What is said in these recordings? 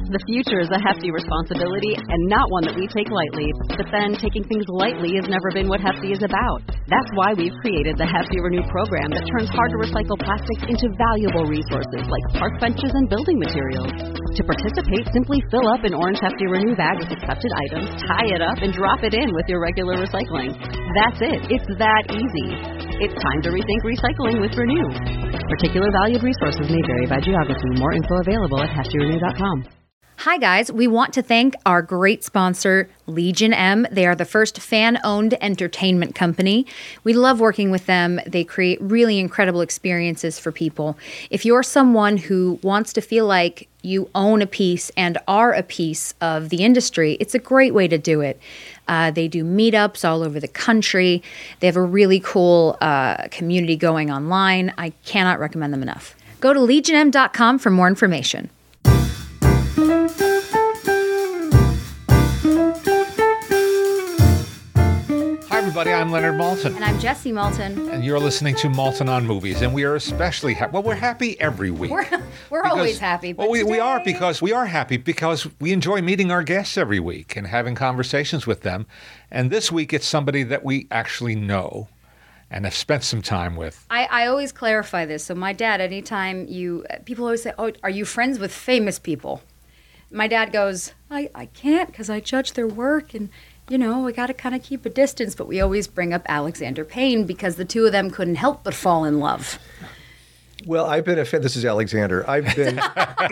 The future is a hefty responsibility and not one that we take lightly. But then taking things lightly has never been what Hefty is about. That's why we've created the Hefty Renew program that turns hard-to-recycle plastics into valuable resources like park benches and building materials. To participate, simply fill up an orange Hefty Renew bag with accepted items, tie it up, and drop it in with your regular recycling. That's it. It's that easy. It's time to rethink recycling with Renew. Particular valued resources may vary by geography. More info available at heftyrenew.com. Hi, guys. We want to thank our great sponsor, Legion M. They are the first fan-owned entertainment company. We love working with them. They create really incredible experiences for people. If you're someone who wants to feel like you own a piece and are a piece of the industry, it's a great way to do it. They do meetups all over the country. They have a really cool community going online. I cannot recommend them enough. Go to legionm.com for more information. Hi, everybody. I'm Leonard Maltin. And I'm Jesse Maltin. And you're listening to Maltin on Movies. And we are especially happy. Well, we're happy every week. We're always happy. But we are happy because we enjoy meeting our guests every week and having conversations with them. And this week, it's somebody that we actually know and have spent some time with. I always clarify this. So my dad, anytime people always say, oh, are you friends with famous people? My dad goes, I can't because I judge their work and, we got to kind of keep a distance. But we always bring up Alexander Payne because the two of them couldn't help but fall in love. Well, I've been a fan. This is Alexander. I've been.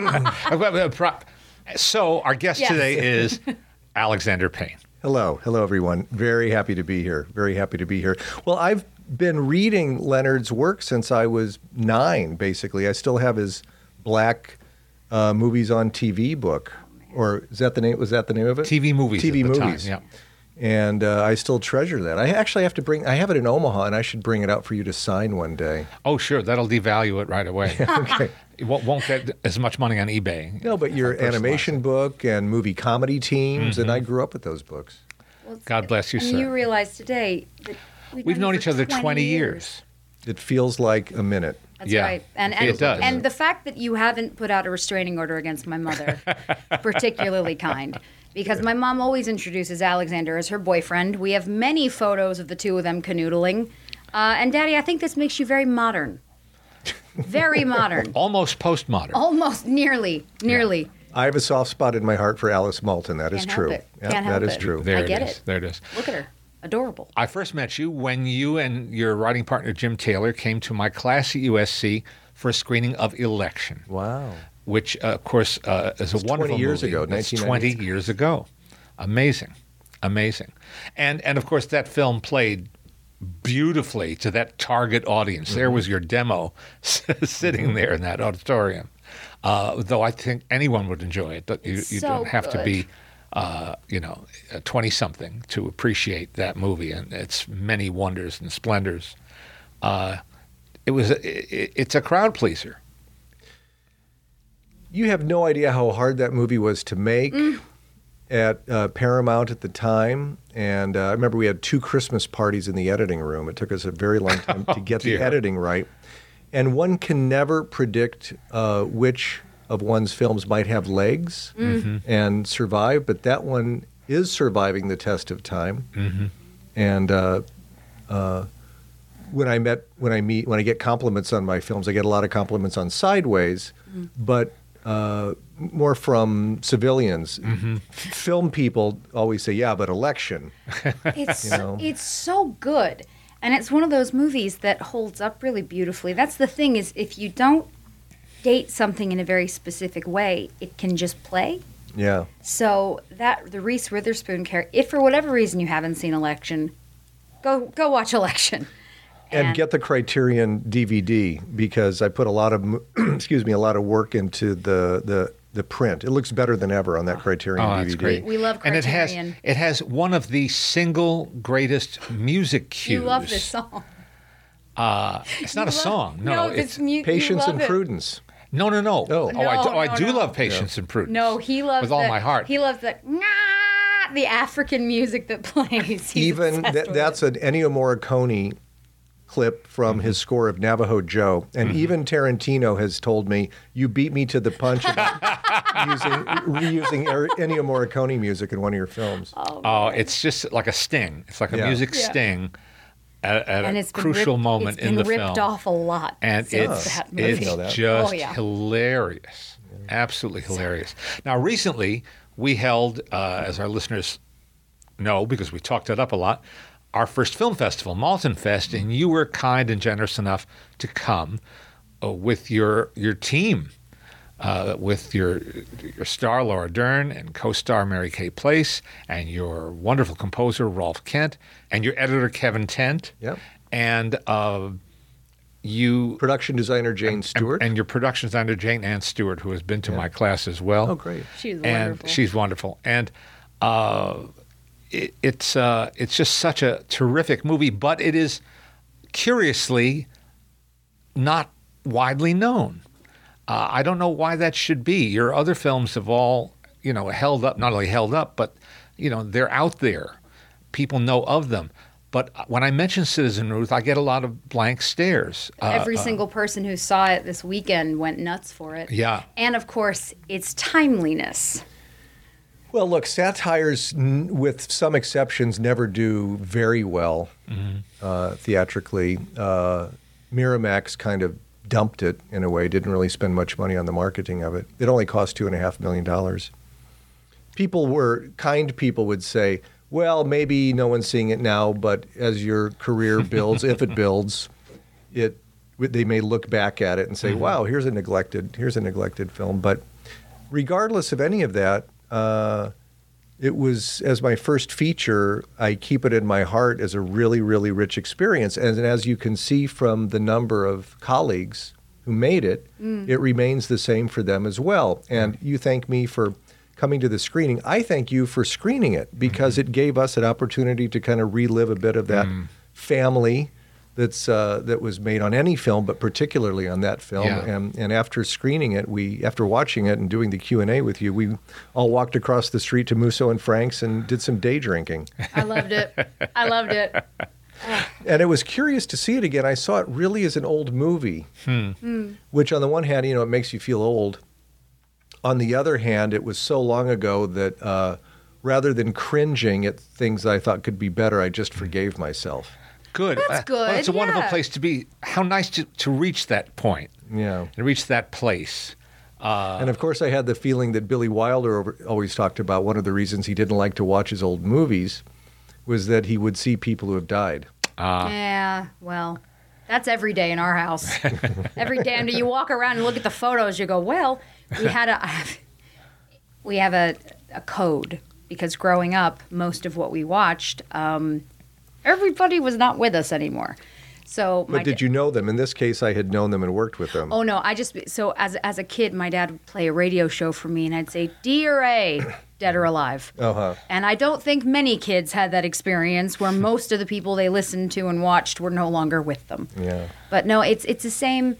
So our guest today is Alexander Payne. Hello, everyone. Very happy to be here. Well, I've been reading Leonard's work since I was 9, basically. I still have his Black Movies on TV book. Or is that the name? Was that the name of it? TV Movies. TV at the Movies. Time, yeah. And I still treasure that. I actually have to I have it in Omaha, and I should bring it out for you to sign one day. Oh, sure. That'll devalue it right away. Okay. It won't get as much money on eBay. No, but your animation book and movie comedy teams, and I grew up with those books. Well, God bless you, and sir. You realize today that we've known each other 20 years. It feels like a minute. That's right. And it does. And the fact that you haven't put out a restraining order against my mother, particularly kind. Because my mom always introduces Alexander as her boyfriend. We have many photos of the two of them canoodling. And Daddy, I think this makes you very modern. Very modern. Almost postmodern. Almost, nearly. Yeah. I have a soft spot in my heart for Alice Maltin. That is true. Can't help that is it. true. There I it get is. it. There it is. Look at her. Adorable. I first met you when you and your writing partner, Jim Taylor, came to my class at USC for a screening of Election. Wow. Which, of course, is a wonderful 20 years movie. ago, It's 1990. 20 years ago. Amazing. And of course, that film played beautifully to that target audience. There was your demo sitting there in that auditorium. Though I think anyone would enjoy it. You don't have to be 20-something to appreciate that movie and its many wonders and splendors. It's a crowd pleaser. You have no idea how hard that movie was to make at Paramount at the time. And I remember we had 2 Christmas parties in the editing room. It took us a very long time to get the editing right. And one can never predict which of one's films might have legs and survive, but that one is surviving the test of time. And when I get compliments on my films, I get a lot of compliments on Sideways, but more from civilians. Film people always say, "Yeah, but Election." It's so good, and it's one of those movies that holds up really beautifully. That's the thing is, if you don't date something in a very specific way, it can just play. Yeah. So the Reese Witherspoon character, if for whatever reason you haven't seen Election, go watch Election. And get the Criterion DVD because I put a lot of a lot of work into the print. It looks better than ever on that Criterion DVD. That's great. We love Criterion. And it has one of the single greatest music cues. You love this song. It's not a song. No, it's Patience and Prudence. No. Oh. I do love Patience and Prudence. No, he loves with all my heart. He loves the African music that plays. Even that's an Ennio Morricone clip from his score of Navajo Joe. And even Tarantino has told me, you beat me to the punch about reusing Ennio Morricone music in one of your films. Oh, it's just like a sting. It's like a music sting at a crucial moment in the film. It's been ripped off a lot. And it's just hilarious. Yeah. Absolutely hilarious. Now, recently, we held, as our listeners know, because we talked it up a lot, our first film festival, Malton Fest, and you were kind and generous enough to come with your team, with your star Laura Dern and co-star Mary Kay Place, and your wonderful composer Rolf Kent, and your editor Kevin Tent, and production designer Jane Stewart, and your production designer Jane Ann Stewart, who has been to my class as well. Oh, great! She's wonderful, and it's just such a terrific movie, but it is curiously not widely known. I don't know why that should be. Your other films have all, held up, not only held up, but, they're out there. People know of them. But when I mention Citizen Ruth, I get a lot of blank stares. Every single person who saw it this weekend went nuts for it. Yeah. And, of course, its timeliness. Well, look, satires, with some exceptions, never do very well theatrically. Miramax kind of dumped it in a way, didn't really spend much money on the marketing of it. It only cost $2.5 million. Kind people would say, well, maybe no one's seeing it now, but as your career builds, if it builds, they may look back at it and say, wow, here's a neglected film. But regardless of any of that, it was, as my first feature, I keep it in my heart as a really, really rich experience. And as you can see from the number of colleagues who made it, it remains the same for them as well. And you thank me for coming to the screening. I thank you for screening it because it gave us an opportunity to kind of relive a bit of that family that was made on any film, but particularly on that film. Yeah. And after screening it, after watching it and doing the Q&A with you, we all walked across the street to Musso and Frank's and did some day drinking. I loved it. And it was curious to see it again. I saw it really as an old movie, which on the one hand, it makes you feel old. On the other hand, it was so long ago that rather than cringing at things I thought could be better, I just forgave myself. Good. That's good. Well, it's a wonderful place to be. How nice to reach that point. Yeah. And reach that place. And of course, I had the feeling that Billy Wilder always talked about one of the reasons he didn't like to watch his old movies was that he would see people who have died. Yeah, well, that's every day in our house. Every day. And you walk around and look at the photos, you go, well, we have a code because growing up, most of what we watched, everybody was not with us anymore. But did you know them? In this case, I had known them and worked with them. Oh, no. As a kid, my dad would play a radio show for me, and I'd say, D or A, dead or alive. Uh-huh. And I don't think many kids had that experience where most of the people they listened to and watched were no longer with them. Yeah. But no, it's the same.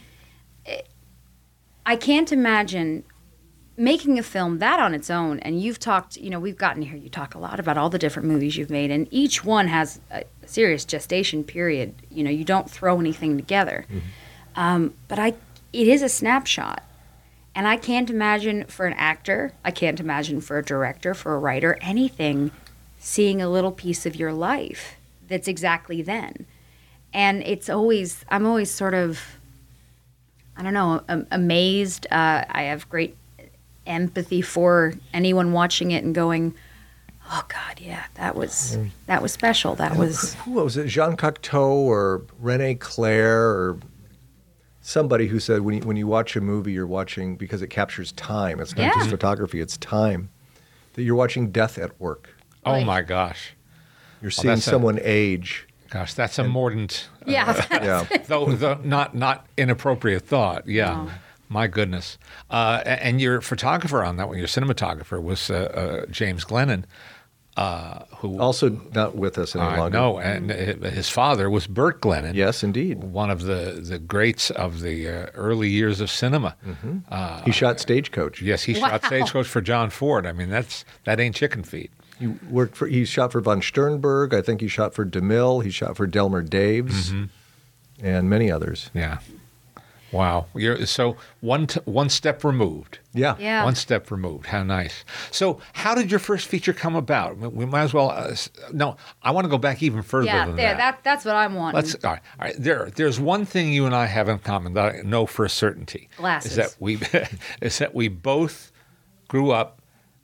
I can't imagine making a film that on its own, and you've talked, we've gotten here, you talk a lot about all the different movies you've made, and each one has a serious gestation period. You don't throw anything together. But it is a snapshot. And I can't imagine for an actor, I can't imagine for a director, for a writer, anything, seeing a little piece of your life that's exactly then. And I'm always sort of, I don't know, amazed. I have great empathy for anyone watching it and going, oh God, yeah, that was special. Who was it? Jean Cocteau or René Clair or somebody who said when you watch a movie, you're watching because it captures time. It's not just photography; it's time. That you're watching death at work. Oh my gosh, you're seeing someone age. Gosh, that's a mordant. Yeah. Though not inappropriate thought. Yeah. No. My goodness. And your photographer on that one, your cinematographer, was James Glennon, who also not with us any longer. No, and his father was Burt Glennon. Yes, indeed. One of the greats of the early years of cinema. He shot Stagecoach. Yes, he shot Stagecoach for John Ford. I mean, that ain't chicken feed. He shot for von Sternberg. I think he shot for DeMille. He shot for Delmer Daves. and many others. Yeah. Wow. You're so one step removed. Yeah. Yeah. One step removed. How nice. So, how did your first feature come about? We might as well. No, I want to go back even further Yeah, than there. that. That's what I'm wanting. All right. There's one thing you and I have in common that I know for a certainty. Glasses. Is that we both grew up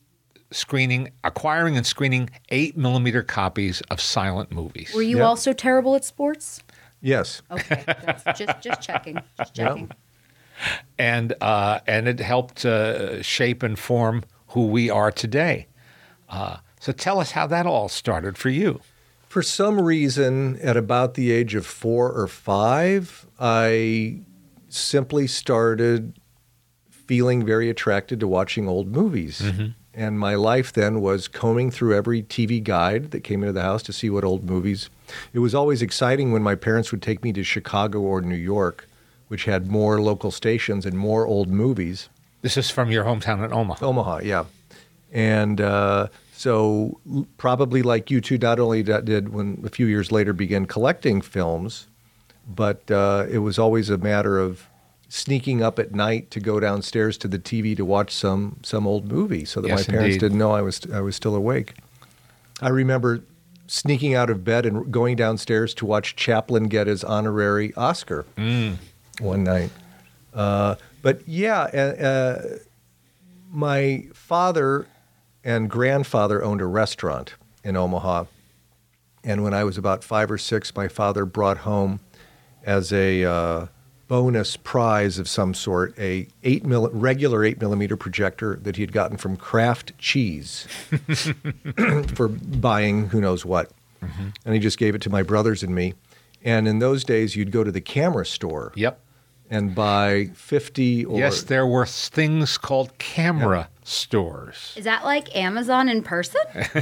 acquiring and screening 8mm copies of silent movies. Were you Yeah. also terrible at sports? Yes. Okay, just checking. Just checking. And it helped shape and form who we are today. So tell us how that all started for you. For some reason, at about the age of 4 or 5, I simply started feeling very attracted to watching old movies. Mm-hmm. And my life then was combing through every TV guide that came into the house to see what old movies. It was always exciting when my parents would take me to Chicago or New York, which had more local stations and more old movies. This is from your hometown in Omaha. Omaha, yeah. And so probably like you two, not only did when a few years later began collecting films, but it was always a matter of sneaking up at night to go downstairs to the TV to watch some old movie so that Yes, my parents indeed. didn't know I was still awake. I remember sneaking out of bed and going downstairs to watch Chaplin get his honorary Oscar one night. But yeah, my father and grandfather owned a restaurant in Omaha. And when I was about 5 or 6, my father brought home as a bonus prize of some sort a regular 8mm projector that he had gotten from Kraft Cheese for buying who knows what. Mm-hmm. And he just gave it to my brothers and me. And in those days, you'd go to the camera store. Yep. And buy 50 or... Yes, there were things called camera stores. Is that like Amazon in person?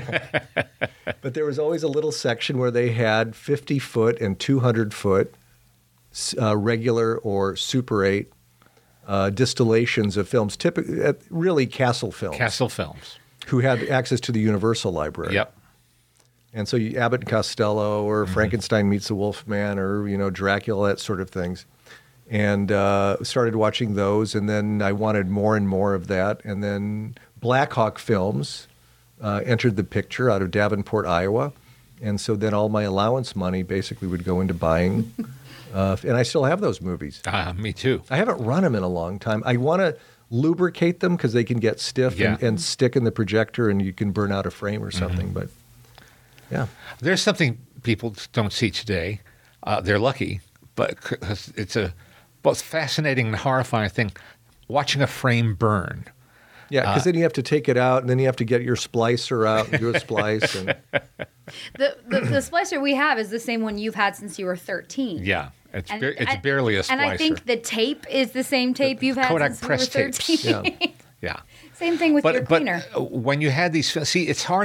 But there was always a little section where they had 50-foot and 200-foot regular or Super 8 distillations of films, typically really Castle Films. Castle Films. Who had access to the Universal Library. Yep. And so Abbott and Costello or Frankenstein Meets the Wolfman or, Dracula, that sort of things. And started watching those, and then I wanted more and more of that. And then Black Hawk Films entered the picture out of Davenport, Iowa. And so then all my allowance money basically would go into buying. And I still have those movies. Me too. I haven't run them in a long time. I want to lubricate them because they can get stiff and stick in the projector, and you can burn out a frame or something. But yeah. There's something people don't see today. They're lucky, but it's a both fascinating and horrifying thing, watching a frame burn. Yeah, because then you have to take it out, and then you have to get your splicer out and do a splice. And... The splicer we have is the same one you've had since you were 13. Yeah, it's barely a splicer. And I think the tape is the same tape you've had Kodak since press you were 13. tapes. Yeah. Same thing with your cleaner. But when you had these, see, it's hard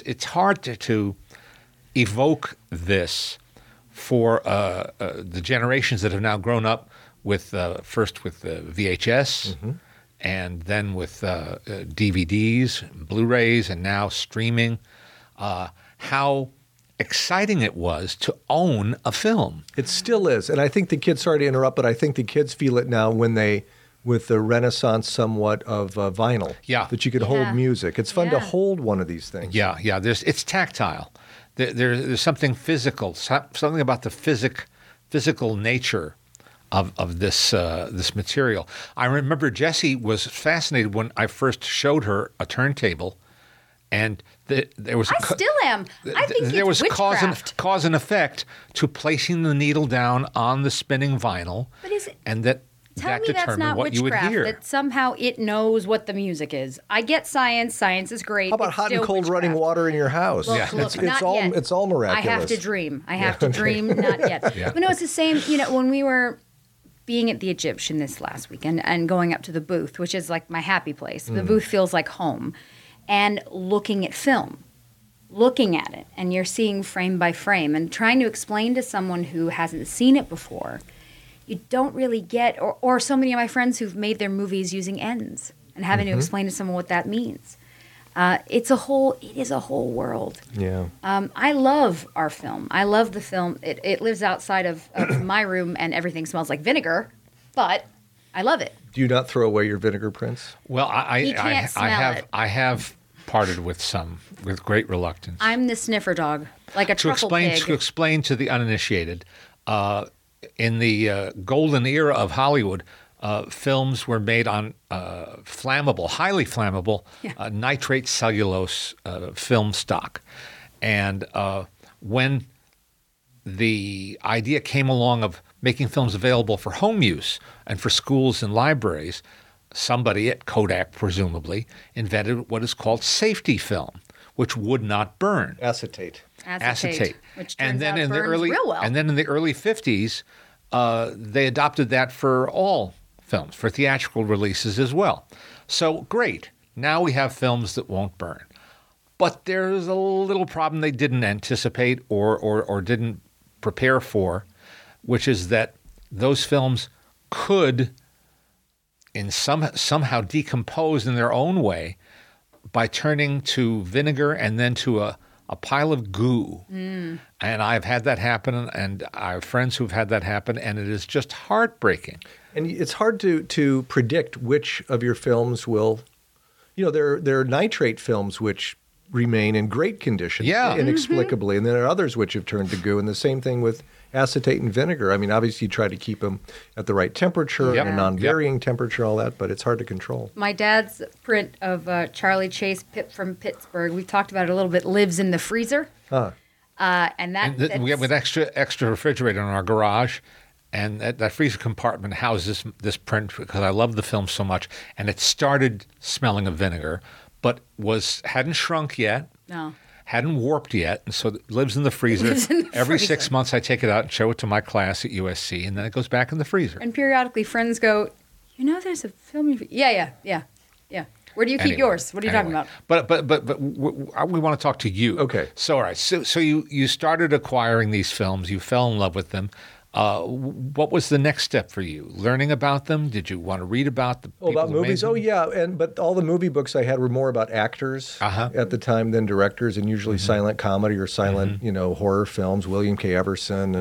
to evoke this for the generations that have now grown up with first with VHS, and then with DVDs, Blu-rays, and now streaming. How exciting it was to own a film. It still is, and I think the kids. Sorry to interrupt, but I think the kids feel it now with the renaissance somewhat of vinyl. Yeah, that you could hold music. It's fun to hold one of these things. Yeah. It's tactile. There's something physical, something about the physical nature of this material. I remember Jessie was fascinated when I first showed her a turntable, and there was. I still am. I think there was witchcraft. cause and effect to placing the needle down on the spinning vinyl, But is it? and that Tell me that's determined not what you would witchcraft, hear. that somehow it knows what the music is. I get science. Science is great. How about It's hot and still cold witchcraft. running water in your house? Look, not yet. It's all miraculous. I have to dream. I have to dream, not yet. Yeah. But no, it's the same. When we were being at the Egyptian this last week and going up to the booth, which is like my happy place. The booth feels like home. And looking at film, looking at it, and you're seeing frame by frame and trying to explain to someone who hasn't seen it before, you don't really get, or so many of my friends who've made their movies using ends and having to explain to someone what that means. It is a whole world. Yeah. I love our film. I love the film. It lives outside of my room, and everything smells like vinegar, but I love it. Do you not throw away your vinegar prints? Well, You can't smell it. I have parted with some with great reluctance. I'm the sniffer dog, like a truffle pig. To explain to the uninitiated, in the golden era of Hollywood, films were made on highly flammable nitrate cellulose film stock, and when the idea came along of making films available for home use and for schools and libraries, somebody at Kodak, presumably, invented what is called safety film, which would not burn. Acetate. Which turns out burns real well. And then in the early 50s, they adopted that for all films, for theatrical releases as well. So great. Now we have films that won't burn. But there's a little problem they didn't anticipate or didn't prepare for, which is that those films could somehow decompose in their own way by turning to vinegar and then to a pile of goo. And I've had that happen, and I have friends who've had that happen, and it is just heartbreaking. And it's hard to predict which of your films will, there are nitrate films which remain in great condition inexplicably, and there are others which have turned to goo, and the same thing with acetate and vinegar. I mean, obviously you try to keep them at the right temperature and a non-varying temperature, all that, but it's hard to control. My dad's print of Charlie Chase, Pip from Pittsburgh, we've talked about it a little bit, lives in the freezer. And we have an extra refrigerator in our garage, and that freezer compartment houses this print because I love the film so much, and it started smelling of vinegar, but hadn't shrunk yet. No. Hadn't warped yet, and so it lives in the freezer. Every 6 months I take it out and show it to my class at USC, and then it goes back in the freezer. And periodically friends go, there's a film. Yeah. Where do you keep yours? What are you talking about? But we want to talk to you. Okay. So all right. So you started acquiring these films. You fell in love with them. What was the next step for you? Learning about them? Did you want to read about the people about who movies? made them? Oh yeah, but all the movie books I had were more about actors at the time than directors, and usually silent comedy or silent horror films. William K. Everson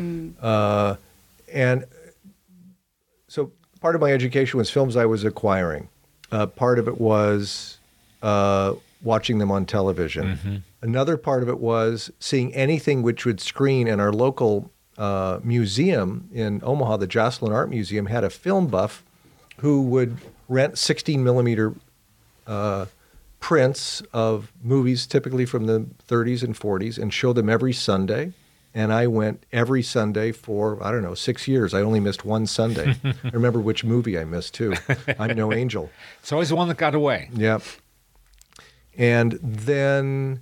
and so part of my education was films I was acquiring. Part of it was watching them on television. Another part of it was seeing anything which would screen in our local museum in Omaha. The Joslyn Art Museum had a film buff who would rent 16 millimeter prints of movies, typically from the 30s and 40s, and show them every Sunday. And I went every Sunday for, 6 years. I only missed one Sunday. I remember which movie I missed, too. I'm No Angel. It's always the one that got away. Yep. And then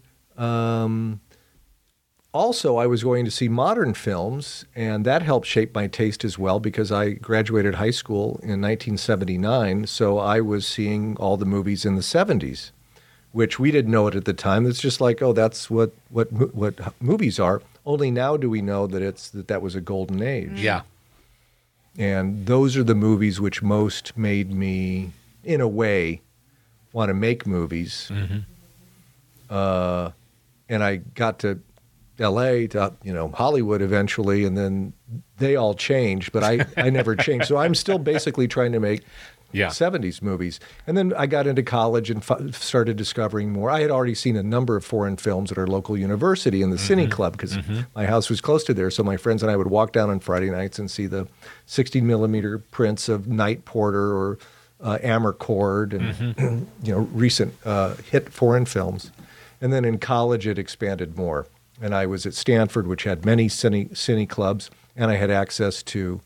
also I was going to see modern films, and that helped shape my taste as well because I graduated high school in 1979, so I was seeing all the movies in the 70s, which we didn't know it at the time. It's just like, that's what movies are. Only now do we know that that was a golden age. Yeah. And those are the movies which most made me, in a way, want to make movies. And I got to L.A., to Hollywood eventually, and then they all changed, but I never changed. So I'm still basically trying to make 70s movies. And then I got into college and started discovering more. I had already seen a number of foreign films at our local university in the Cine Club because my house was close to there. So my friends and I would walk down on Friday nights and see the 16 millimeter prints of Night Porter or Amarcord and recent hit foreign films. And then in college it expanded more. And I was at Stanford, which had many cine clubs, and I had access to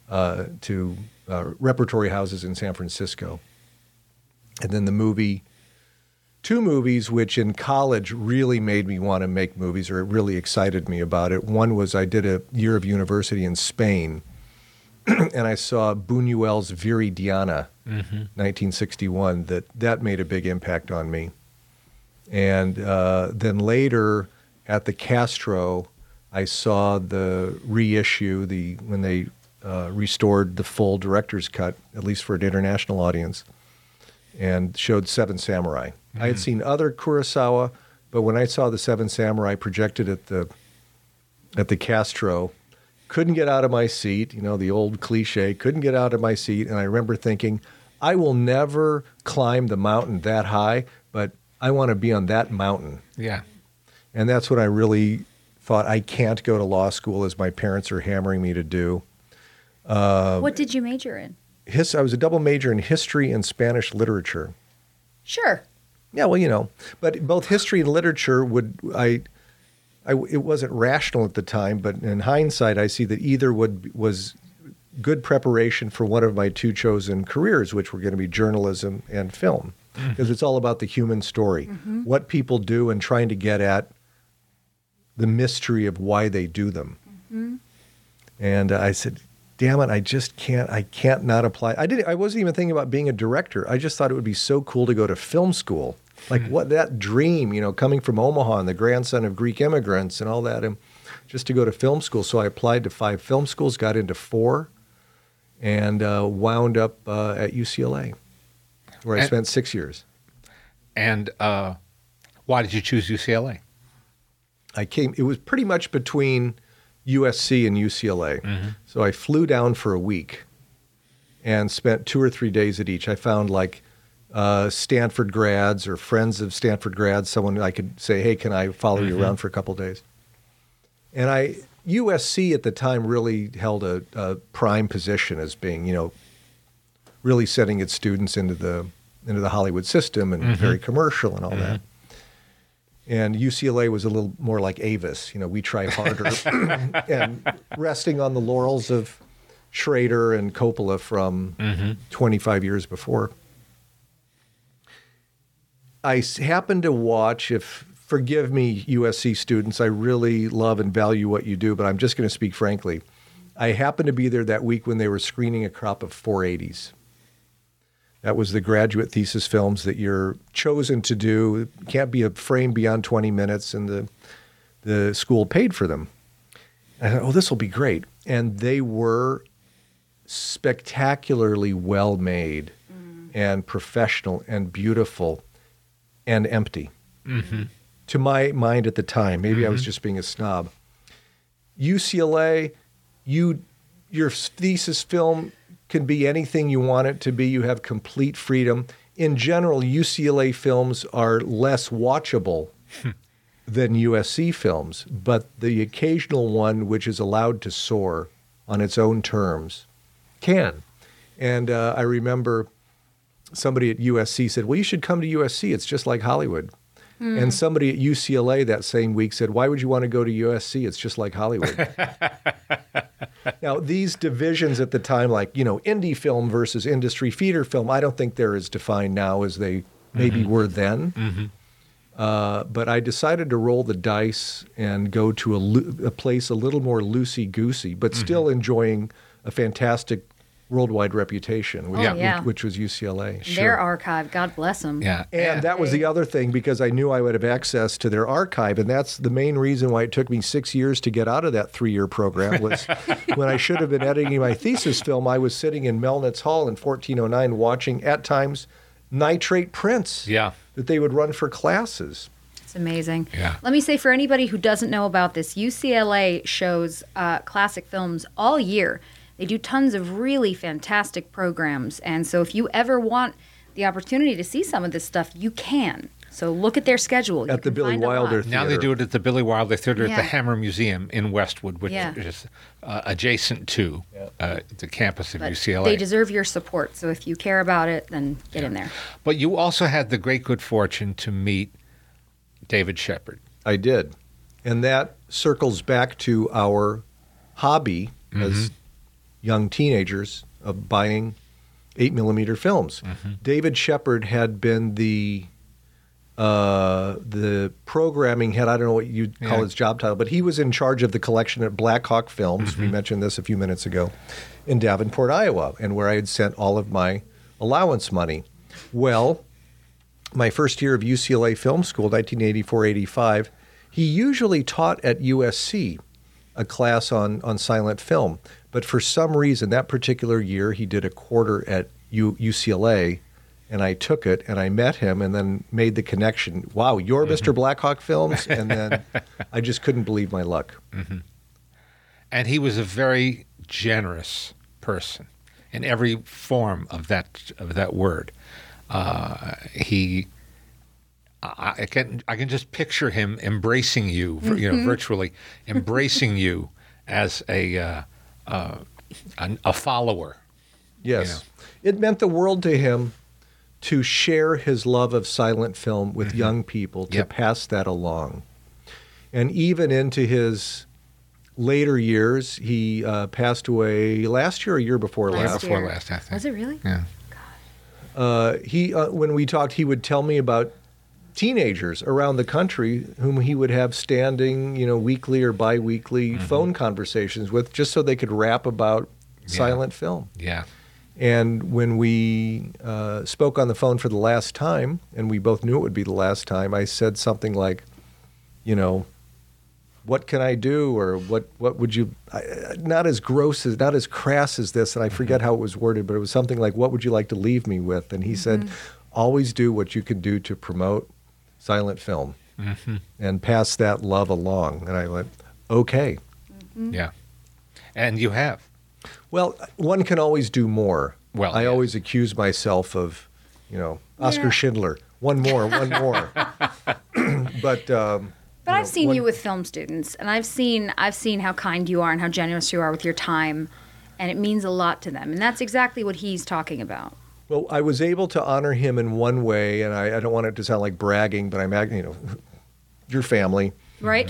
repertory houses in San Francisco. And then two movies which in college really made me want to make movies, or it really excited me about it. One was I did a year of university in Spain, and I saw Buñuel's Viridiana, 1961. That made a big impact on me. And then later at the Castro, I saw the reissue, when they restored the full director's cut, at least for an international audience. and showed Seven Samurai. I had seen other Kurosawa, but when I saw the Seven Samurai projected at the Castro, couldn't get out of my seat, the old cliche, couldn't get out of my seat. And I remember thinking, I will never climb the mountain that high, but I want to be on that mountain. Yeah. And that's when I really thought, I can't go to law school as my parents are hammering me to do. What did you major in? I was a double major in history and Spanish literature. Sure. Yeah, well, but both history and literature it wasn't rational at the time, but in hindsight, I see that either was good preparation for one of my two chosen careers, which were going to be journalism and film, because it's all about the human story, what people do, and trying to get at the mystery of why they do them. And I said, damn it, I can't not apply. I wasn't even thinking about being a director. I just thought it would be so cool to go to film school. Like what that dream, coming from Omaha and the grandson of Greek immigrants and all that, and just to go to film school. So I applied to 5 film schools, got into 4, and wound up at UCLA, where I spent 6 years. And why did you choose UCLA? It was pretty much between USC and UCLA. So I flew down for a week and spent 2 or 3 days at each. I found Stanford grads or friends of Stanford grads, someone I could say, hey, can I follow you around for a couple of days? And USC at the time really held a prime position as being, really setting its students into the Hollywood system and very commercial and all that. And UCLA was a little more like Avis. We try harder and resting on the laurels of Schrader and Coppola from 25 years before. I happened to watch, forgive me, USC students, I really love and value what you do, but I'm just going to speak frankly. I happened to be there that week when they were screening a crop of 480s. That was the graduate thesis films that you're chosen to do. It can't be a frame beyond 20 minutes, and the school paid for them. I thought, this will be great. And they were spectacularly well made and professional and beautiful and empty. To my mind at the time. Maybe I was just being a snob. UCLA, your thesis film can be anything you want it to be. You have complete freedom. In general, UCLA films are less watchable than USC films, but the occasional one which is allowed to soar on its own terms can. And I remember somebody at USC said, well, you should come to USC. It's just like Hollywood. And somebody at UCLA that same week said, why would you want to go to USC? It's just like Hollywood. Now, these divisions at the time, like, indie film versus industry feature film, I don't think they're as defined now as they maybe were then. But I decided to roll the dice and go to a place a little more loosey-goosey, but still enjoying a fantastic worldwide reputation, which was UCLA. Their archive, God bless them. Yeah. And that was the other thing, because I knew I would have access to their archive, and that's the main reason why it took me 6 years to get out of that 3-year program, was when I should have been editing my thesis film, I was sitting in Melnitz Hall in 1409 watching, at times, nitrate prints that they would run for classes. It's amazing. Yeah. Let me say, for anybody who doesn't know about this, UCLA shows classic films all year. They do tons of really fantastic programs. And so if you ever want the opportunity to see some of this stuff, you can. So look at their schedule. At the Billy Wilder Theater. Now they do it at the Billy Wilder Theater at the Hammer Museum in Westwood, which is adjacent to the campus of UCLA. They deserve your support. So if you care about it, then get in there. But you also had the great good fortune to meet David Shepard. I did. And that circles back to our hobby as young teenagers of buying 8mm films. David Shepard had been the programming head. I don't know what you'd call his job title, but he was in charge of the collection at Black Hawk Films. We mentioned this a few minutes ago, in Davenport, Iowa, and where I had sent all of my allowance money. Well, my first year of UCLA Film School, 1984-85, he usually taught at USC a class on silent film. But for some reason, that particular year, he did a quarter at UCLA And I took it, and I met him, and then made the connection. Wow, you're Mr. Blackhawk Films? And then I just couldn't believe my luck. And he was a very generous person in every form of that word. I can just picture him embracing you, virtually embracing you as a follower. Yes, it meant the world to him to share his love of silent film with young people, to pass that along. And even into his later years, he passed away last year or a year before last? Before last, I think. Was it really? Yeah. When we talked, he would tell me about teenagers around the country whom he would have standing, weekly or biweekly phone conversations with, just so they could rap about silent film. Yeah. And when we spoke on the phone for the last time, and we both knew it would be the last time, I said something like, what can I do, or what would you? Not as crass as this, and I forget how it was worded, but it was something like, "What would you like to leave me with?" And he said, "Always do what you can do to promote silent film, and pass that love along." And I went, "Okay." Yeah, and you have. Well, one can always do more. Well, I always accuse myself of, Oscar Schindler. One more. But I've seen you with film students, and I've seen how kind you are and how generous you are with your time, and it means a lot to them. And that's exactly what he's talking about. Well, I was able to honor him in one way, and I don't want it to sound like bragging, but your family. Right?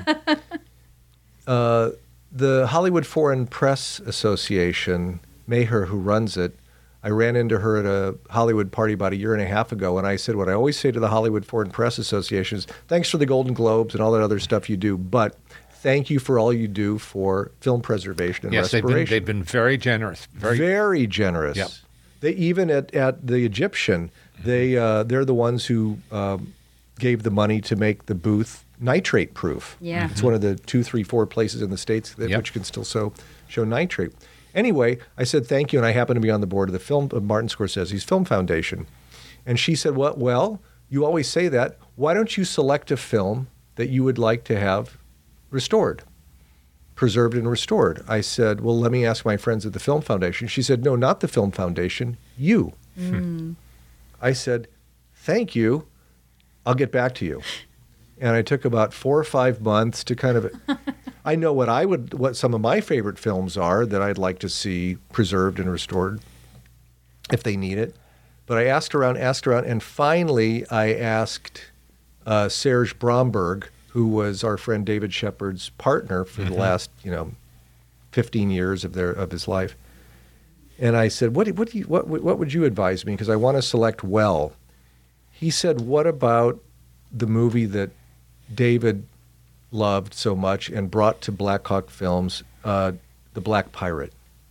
The Hollywood Foreign Press Association, Maher, who runs it, I ran into her at a Hollywood party about a year and a half ago, and I said what I always say to the Hollywood Foreign Press Association is, thanks for the Golden Globes and all that other stuff you do, but thank you for all you do for film preservation and restoration. Yes, they've been very generous. Very generous. Yep. They even at the Egyptian, they're the ones who gave the money to make the booth nitrate proof. Yeah. It's one of the 2, 3, 4 places in the States which can still show nitrate. Anyway, I said thank you, and I happen to be on the board of Martin Scorsese's Film Foundation. And she said, well, you always say that. Why don't you select a film that you would like to have restored, preserved and restored? I said, well, let me ask my friends at the Film Foundation. She said, no, not the Film Foundation, you. I said, thank you. I'll get back to you. And I took about 4 or 5 months to kind of, I know what some of my favorite films are that I'd like to see preserved and restored if they need it. But I asked around, and finally I asked Serge Bromberg, who was our friend David Shepard's partner for the last, 15 years of his life. And I said, what would you advise me? Because I want to select well. He said, what about the movie that David loved so much and brought to Blackhawk Films, The Black Pirate?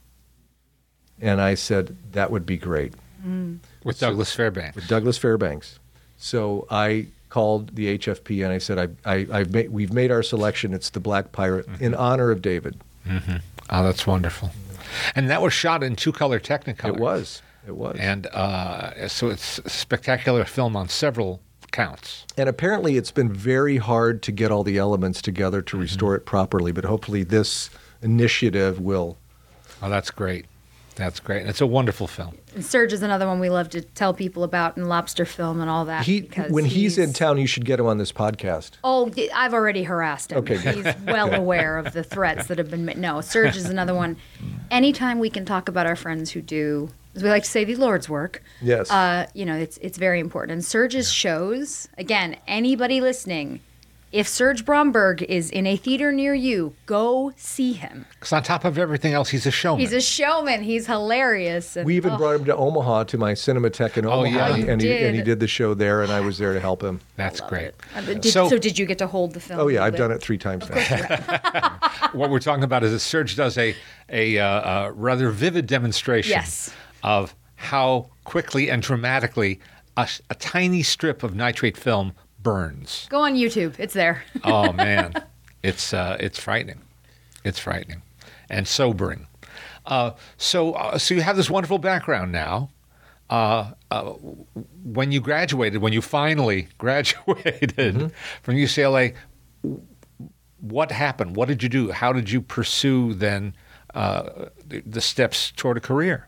And I said, that would be great. With Douglas Fairbanks. With Douglas Fairbanks. So I called the HFP and I said, we've made our selection. It's The Black Pirate in honor of David. Oh, that's wonderful. And that was shot in 2-color Technicolor. It was. And so it's a spectacular film on several counts. And apparently it's been very hard to get all the elements together to restore it properly, but hopefully this initiative will. Oh, that's great. That's great. And it's a wonderful film. And Serge is another one we love to tell people about, and Lobster Film and all that. When he's in town, you should get him on this podcast. Oh, I've already harassed him. Okay. He's well aware of the threats that have been made. No, Serge is another one. Anytime we can talk about our friends who do, as we like to say, the Lord's work. Yes. It's very important. And Serge's shows, again, anybody listening, if Serge Bromberg is in a theater near you, go see him. Because on top of everything else, he's a showman. He's a showman. He's hilarious. And, we even brought him to Omaha, to my Cinematheque in Omaha, and he did the show there, and I was there to help him. That's great. So did you get to hold the film? Oh, yeah, I've done it 3 times now. What we're talking about is that Serge does a rather vivid demonstration of how quickly and dramatically a tiny strip of nitrate film burns. Go on YouTube. It's there. Oh, man. It's frightening. It's frightening and sobering. So you have this wonderful background now. when you graduated, when you finally graduated from UCLA, what happened? What did you do? How did you pursue then the steps toward a career?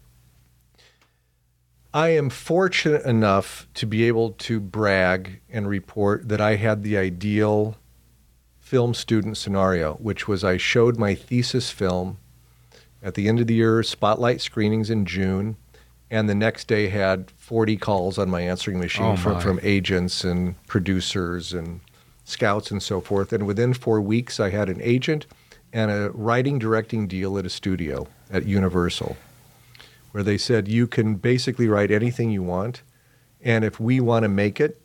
I am fortunate enough to be able to brag and report that I had the ideal film student scenario, which was I showed my thesis film at the end of the year, spotlight screenings in June, and the next day had 40 calls on my answering machine from agents and producers and scouts and so forth. And within 4 weeks, I had an agent and a writing directing deal at a studio at Universal, where they said, you can basically write anything you want, and if we want to make it,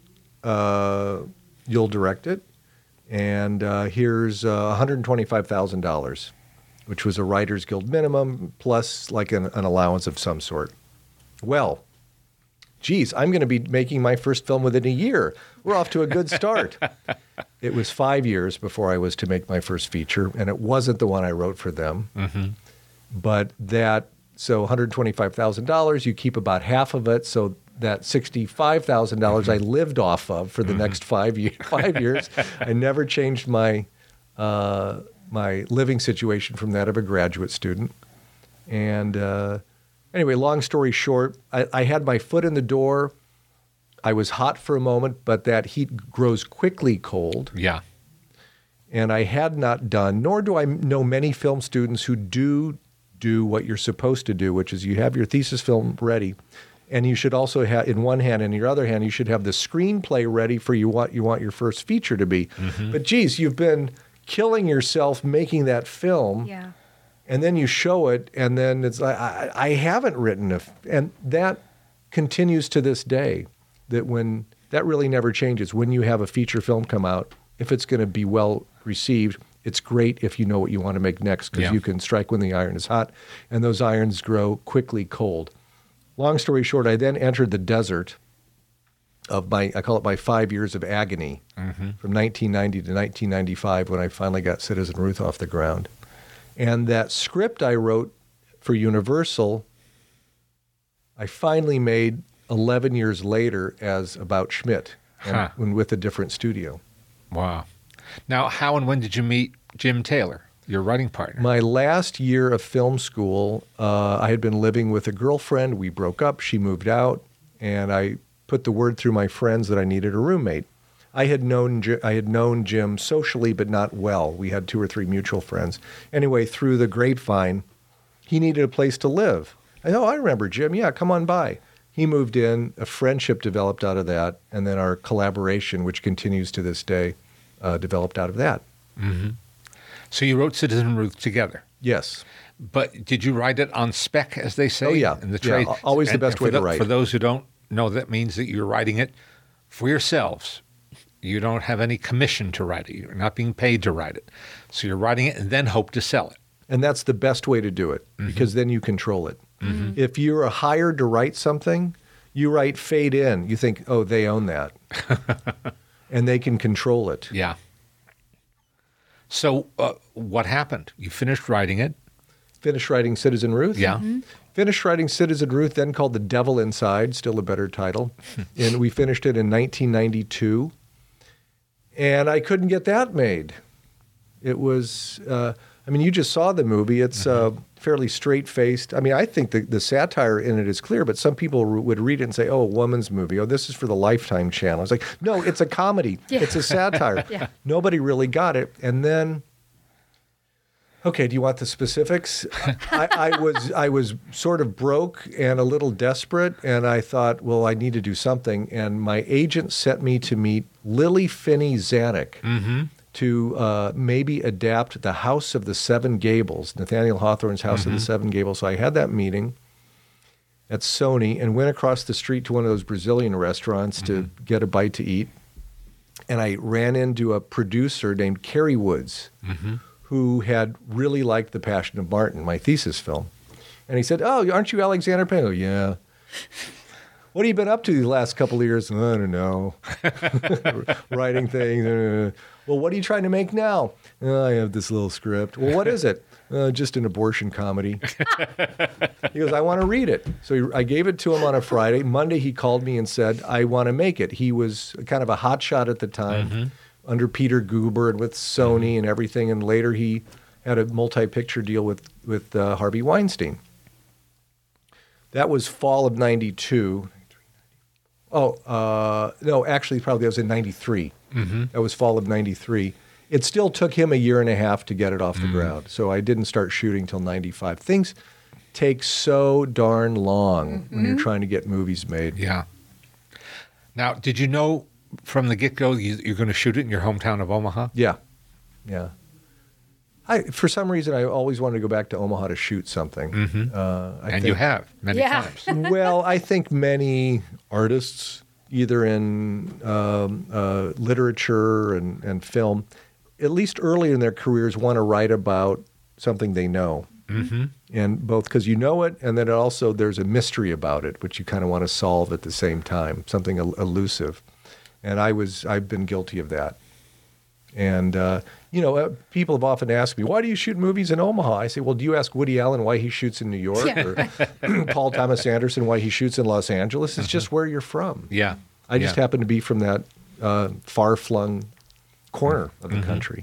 you'll direct it. And here's $125,000, which was a Writers Guild minimum, plus like an allowance of some sort. Well, geez, I'm going to be making my first film within a year. We're off to a good start. It was 5 years before I was to make my first feature, and it wasn't the one I wrote for them. But so $125,000, you keep about half of it, so that $65,000 I lived off of for the next 5 years. I never changed my my living situation from that of a graduate student. And anyway, long story short, I had my foot in the door. I was hot for a moment, but that heat grows quickly cold. Yeah. And I had not done, nor do I know many film students who do what you're supposed to do, which is you have your thesis film ready, and you should also have, in one hand, and in your other hand, you should have the screenplay ready for what you want your first feature to be. But geez, you've been killing yourself making that film, and then you show it, and then it's like, I haven't written and that continues to this day, that really never changes. When you have a feature film come out, if it's going to be well received, it's great if you know what you want to make next, because you can strike when the iron is hot, and those irons grow quickly cold. Long story short, I then entered the desert of I call it my 5 years of agony, from 1990 to 1995, when I finally got Citizen Ruth off the ground. And that script I wrote for Universal, I finally made 11 years later as About Schmidt, and with a different studio. Wow. Now, how and when did you meet Jim Taylor, your writing partner? My last year of film school, I had been living with a girlfriend. We broke up. She moved out, and I put the word through my friends that I needed a roommate. I had known Jim socially, but not well. We had 2 or 3 mutual friends. Anyway, through the grapevine, he needed a place to live. I remember Jim. Yeah, come on by. He moved in. A friendship developed out of that, and then our collaboration, which continues to this day, developed out of that. So you wrote Citizen Ruth together? Yes. But did you write it on spec, as they say? Oh, yeah. In the trade? Yeah, always the best way to write. For those who don't know, that means that you're writing it for yourselves. You don't have any commission to write it. You're not being paid to write it. So you're writing it and then hope to sell it. And that's the best way to do it, because then you control it. If you're hired to write something, you write fade in. You think, oh, they own that. And they can control it. Yeah. So what happened? You finished writing it. Finished writing Citizen Ruth? Yeah. Finished writing Citizen Ruth, then called The Devil Inside, still a better title. And we finished it in 1992. And I couldn't get that made. It was, you just saw the movie. It's fairly straight-faced. I think the satire in it is clear, but some people would read it and say, oh, a woman's movie. Oh, this is for the Lifetime channel. It's like, no, it's a comedy. It's a satire. Nobody really got it. And then, okay, do you want the specifics? I was sort of broke and a little desperate, and I thought, well, I need to do something. And my agent sent me to meet Lily Finney Zanuck to maybe adapt The House of the Seven Gables, Nathaniel Hawthorne's House of the Seven Gables. So I had that meeting at Sony and went across the street to one of those Brazilian restaurants to get a bite to eat. And I ran into a producer named Kerry Woods, who had really liked The Passion of Martin, my thesis film. And he said, oh, aren't you Alexander Payne? Oh, yeah. What have you been up to these last couple of years? I don't know. Writing things. Well, what are you trying to make now? I have this little script. Well, what is it? Just an abortion comedy. He goes, I want to read it. So I gave it to him on a Friday. Monday, he called me and said, I want to make it. He was kind of a hotshot at the time under Peter Guber and with Sony and everything. And later he had a multi-picture deal with Harvey Weinstein. That was fall of 92. No, actually, probably that was in 93. That was fall of 93. It still took him a year and a half to get it off the ground. So I didn't start shooting till 95. Things take so darn long when you're trying to get movies made. Yeah. Now, did you know from the get-go you're going to shoot it in your hometown of Omaha? Yeah. Yeah. For some reason, I always wanted to go back to Omaha to shoot something. And you have many times. Well, I think many artists, either in literature and film, at least early in their careers, want to write about something they know. And both because you know it, and then also there's a mystery about it, which you kind of want to solve at the same time, something elusive. And I've been guilty of that. And, people have often asked me, why do you shoot movies in Omaha? I say, well, do you ask Woody Allen why he shoots in New York? Or Paul Thomas Anderson why he shoots in Los Angeles? It's just where you're from. Yeah. I just happen to be from that far-flung corner of the country.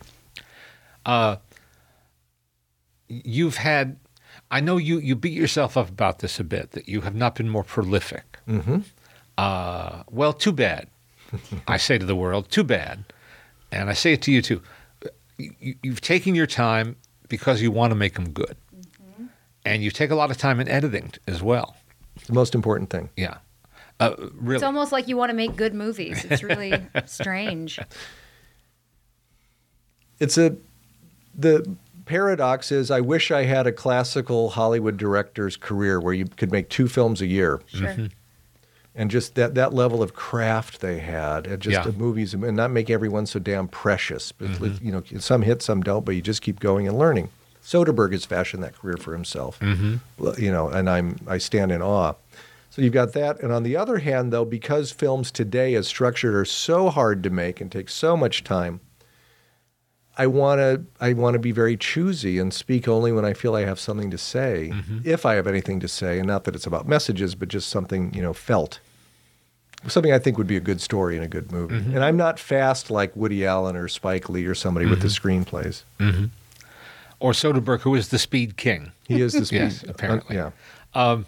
You've had, I know you beat yourself up about this a bit, that you have not been more prolific. Well, too bad. I say to the world, too bad. And I say it to you too. You've taken your time because you want to make them good. And you take a lot of time in editing as well. It's the most important thing. Yeah. Really. It's almost like you want to make good movies. It's really strange. The paradox is I wish I had a classical Hollywood director's career where you could make 2 films a year. Sure. And just that level of craft they had, and just the movies, and not make everyone so damn precious. But, some hit, some don't, but you just keep going and learning. Soderbergh has fashioned that career for himself, and I stand in awe. So you've got that, and on the other hand, though, because films today, as structured, are so hard to make and take so much time, I want to be very choosy and speak only when I feel I have something to say, if I have anything to say, and not that it's about messages, but just something felt. Something I think would be a good story and a good movie. And I'm not fast like Woody Allen or Spike Lee or somebody with the screenplays. Or Soderbergh, who is the speed king. He is the speed. Yes, apparently. Yeah.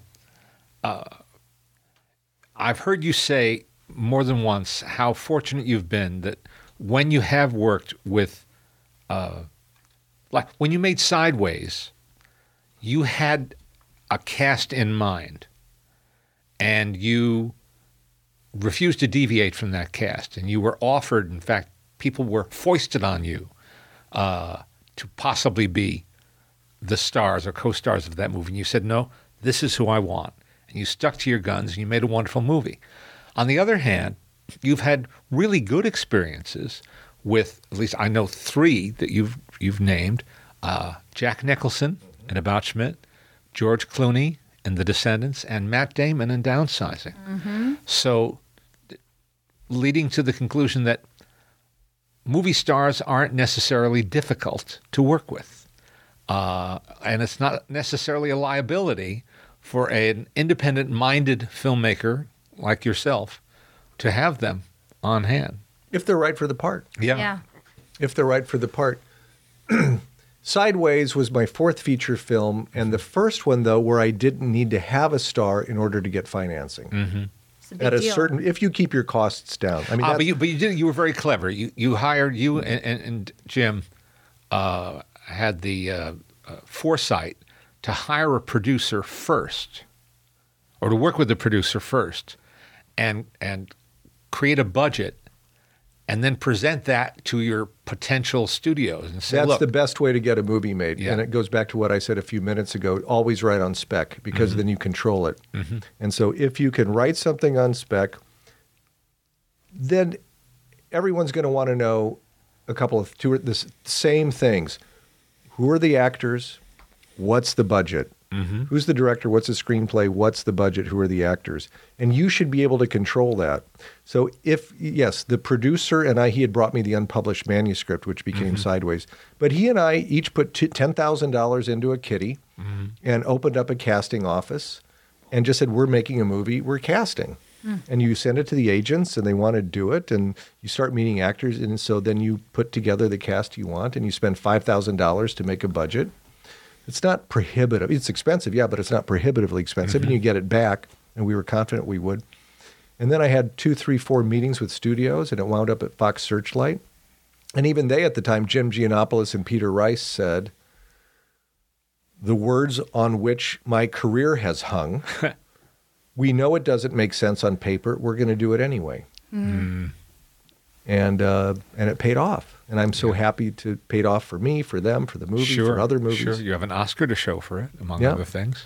I've heard you say more than once how fortunate you've been that when you have worked with, like when you made Sideways, you had a cast in mind, and you refused to deviate from that cast, and you were offered, in fact, people were foisted on you to possibly be the stars or co-stars of that movie. And you said, no, this is who I want. And you stuck to your guns, and you made a wonderful movie. On the other hand, you've had really good experiences with, at least I know 3 that you've named, Jack Nicholson in About Schmidt, George Clooney in The Descendants, and Matt Damon in Downsizing. So leading to the conclusion that movie stars aren't necessarily difficult to work with. And it's not necessarily a liability for an independent-minded filmmaker like yourself to have them on hand. If they're right for the part. Yeah. If they're right for the part. Sideways was my 4th feature film, and the first one, though, where I didn't need to have a star in order to get financing. It's a big deal. If you keep your costs down. I mean, but you were very clever. You hired, and Jim had the foresight to hire a producer first, or to work with the producer first, and create a budget, and then present that to your potential studios and say, that's look, the best way to get a movie made. Yeah. And it goes back to what I said a few minutes ago, always write on spec, because then you control it. And so if you can write something on spec, then everyone's going to want to know the same things. Who are the actors? What's the budget? Who's the director? What's the screenplay? What's the budget? Who are the actors? And you should be able to control that. So yes, the producer and he had brought me the unpublished manuscript, which became Sideways. But he and I each put $10,000 into a kitty and opened up a casting office and just said, we're making a movie, we're casting. And you send it to the agents and they want to do it, and you start meeting actors. And so then you put together the cast you want, and you spend $5,000 to make a budget. It's not prohibitive. It's expensive, yeah, but it's not prohibitively expensive, and you get it back, and we were confident we would. And then I had 2, 3, 4 meetings with studios, and it wound up at Fox Searchlight. And even they at the time, Jim Giannopoulos and Peter Rice, said, the words on which my career has hung, we know it doesn't make sense on paper. We're going to do it anyway. And it paid off. And I'm so happy to paid off for me, for them, for the movie, for other movies. Sure, you have an Oscar to show for it, among other things.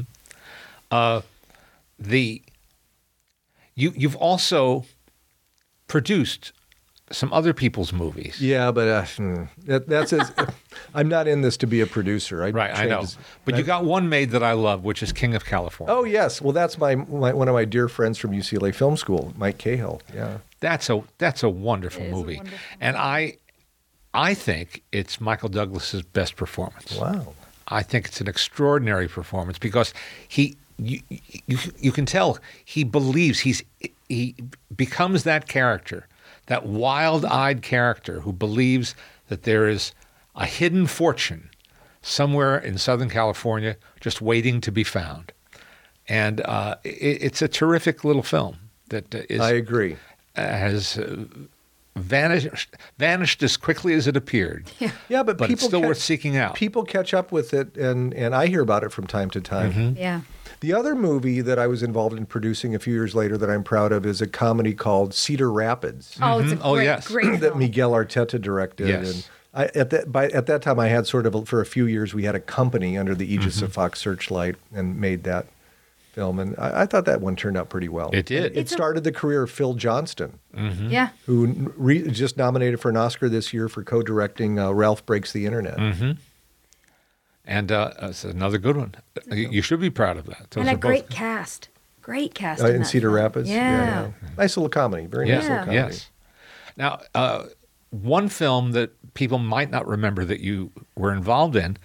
You've also produced some other people's movies. Yeah, but I'm not in this to be a producer. I know. But you got one made that I love, which is King of California. Oh, yes. Well, that's one of my dear friends from UCLA Film School, Mike Cahill. Yeah. That's a wonderful movie. And I think it's Michael Douglas's best performance. Wow. I think it's an extraordinary performance because you can tell he believes he becomes that character, that wild-eyed character who believes that there is a hidden fortune somewhere in Southern California just waiting to be found. And it's a terrific little film that is. I agree. Has vanished as quickly as it appeared. Yeah, but people it's still worth seeking out. People catch up with it, and I hear about it from time to time. Yeah. The other movie that I was involved in producing a few years later that I'm proud of is a comedy called Cedar Rapids. Oh, it's a great film. That Miguel Arteta directed. Yes. And at that time, I had for a few years, we had a company under the aegis of Fox Searchlight and made that film. And I thought that one turned out pretty well. It did. It started the career of Phil Johnston, Yeah. who just nominated for an Oscar this year for co-directing Ralph Breaks the Internet. And it's another good one. You should be proud of that. Those And a are both- great cast. Great cast In that Cedar film. Rapids. Yeah. Nice little comedy. Very nice little comedy. Yes. Now, one film that people might not remember that you were involved in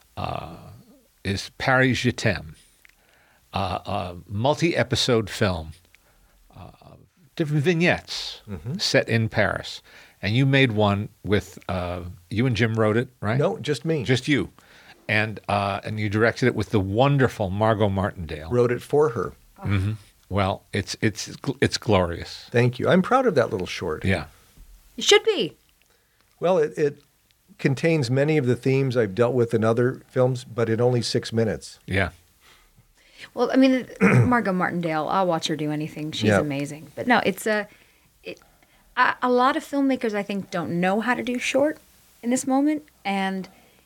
is Paris Je t'aime, a multi-episode film, different vignettes set in Paris. And you made one with, you and Jim wrote it, right? No, just me. Just you. And you directed it with the wonderful Margot Martindale. Wrote it for her. Well, it's glorious. Thank you. I'm proud of that little short. Yeah. You should be. Well, it contains many of the themes I've dealt with in other films, but in only 6 minutes. Yeah. Well, I mean, Margot Martindale, I'll watch her do anything. She's amazing. But no, it's a lot of filmmakers, I think, don't know how to do short in this moment. And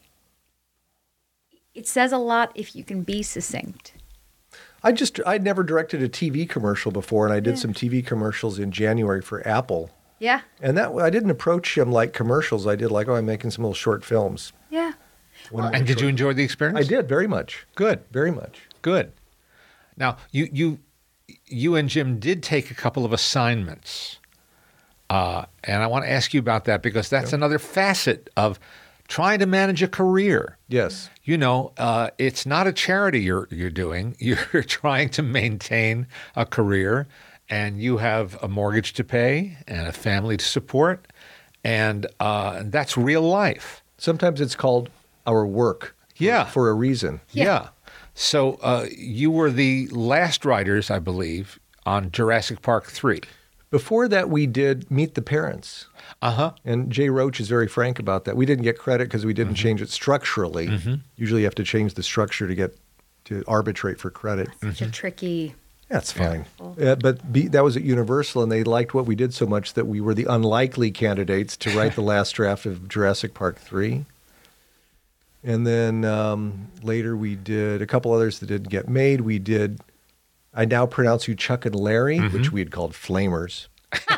it says a lot if you can be succinct. I'd never directed a TV commercial before, and I did some TV commercials in January for Apple. Yeah. And I didn't approach them like commercials. I did like, I'm making some little short films. Yeah. And did you enjoy the experience? I did, very much. Good. Very much. Good. Now, you and Jim did take a couple of assignments, and I want to ask you about that because that's another facet of trying to manage a career. Yes. You know, it's not a charity you're doing. You're trying to maintain a career, and you have a mortgage to pay and a family to support, and that's real life. Sometimes it's called our work. Yeah. For a reason. Yeah. So you were the last writers, I believe, on Jurassic Park 3. Before that, we did Meet the Parents. Uh-huh. And Jay Roach is very frank about that. We didn't get credit because we didn't change it structurally. Usually you have to change the structure to arbitrate for credit. Such a tricky. That's fine. But that was at Universal, and they liked what we did so much that we were the unlikely candidates to write the last draft of Jurassic Park 3. And then later we did a couple others that didn't get made. We did I Now Pronounce You Chuck and Larry, which we had called Flamers.